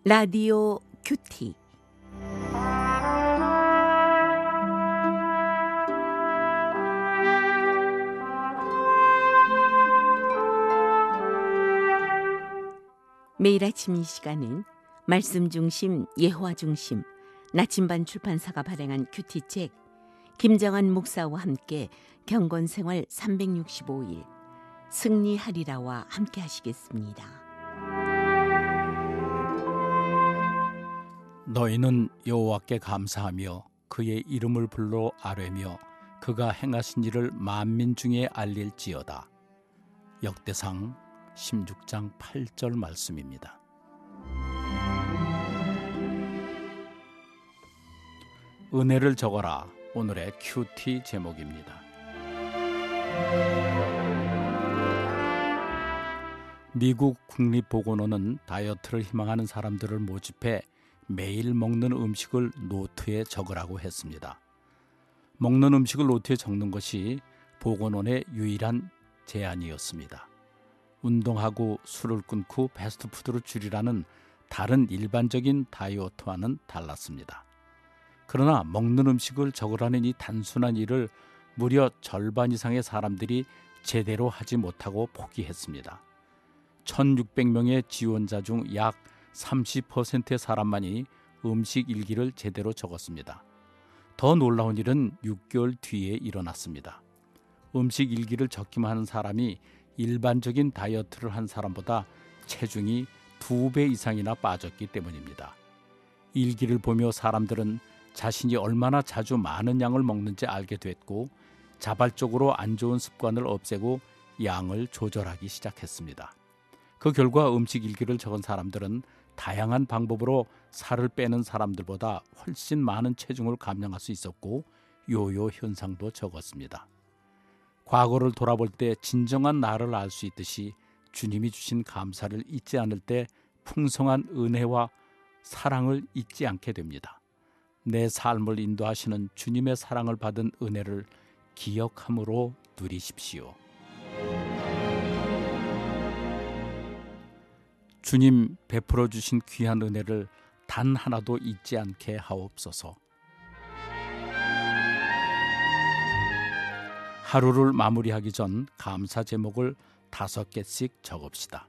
라디오 큐티. 매일 아침 이 시간은 말씀 중심, 예화 중심, 나침반 출판사가 발행한 큐티책 김정한 목사와 함께 경건생활 365일 승리하리라와 함께 하시겠습니다. 너희는 여호와께 감사하며 그의 이름을 불러 아뢰며 그가 행하신 일을 만민 중에 알릴지어다. 역대상 16장 8절 말씀입니다. 은혜를 적어라. 오늘의 큐티 제목입니다. 미국 국립보건원은 다이어트를 희망하는 사람들을 모집해 매일 먹는 음식을 노트에 적으라고 했습니다. 먹는 음식을 노트에 적는 것이 보건원의 유일한 제안이었습니다. 운동하고 술을 끊고 패스트푸드를 줄이라는 다른 일반적인 다이어트와는 달랐습니다. 그러나 먹는 음식을 적으라는 이 단순한 일을 무려 절반 이상의 사람들이 제대로 하지 못하고 포기했습니다. 1600명의 지원자 중 약 30%의 사람만이 음식 일기를 제대로 적었습니다. 더 놀라운 일은 6개월 뒤에 일어났습니다. 음식 일기를 적기만 하는 사람이 일반적인 다이어트를 한 사람보다 체중이 2배 이상이나 빠졌기 때문입니다. 일기를 보며 사람들은 자신이 얼마나 자주 많은 양을 먹는지 알게 됐고 자발적으로 안 좋은 습관을 없애고 양을 조절하기 시작했습니다. 그 결과 음식 일기를 적은 사람들은 다양한 방법으로 살을 빼는 사람들보다 훨씬 많은 체중을 감량할 수 있었고 요요 현상도 적었습니다. 과거를 돌아볼 때 진정한 나를 알 수 있듯이 주님이 주신 감사를 잊지 않을 때 풍성한 은혜와 사랑을 잊지 않게 됩니다. 내 삶을 인도하시는 주님의 사랑을 받은 은혜를 기억함으로 누리십시오. 주님 베풀어 주신 귀한 은혜를 단 하나도 잊지 않게 하옵소서. 하루를 마무리하기 전 감사 제목을 5개씩 적읍시다.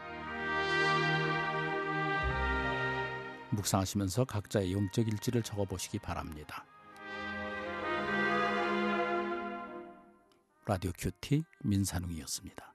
묵상하시면서 각자의 영적 일지를 적어보시기 바랍니다. 라디오 큐티 민산웅이었습니다.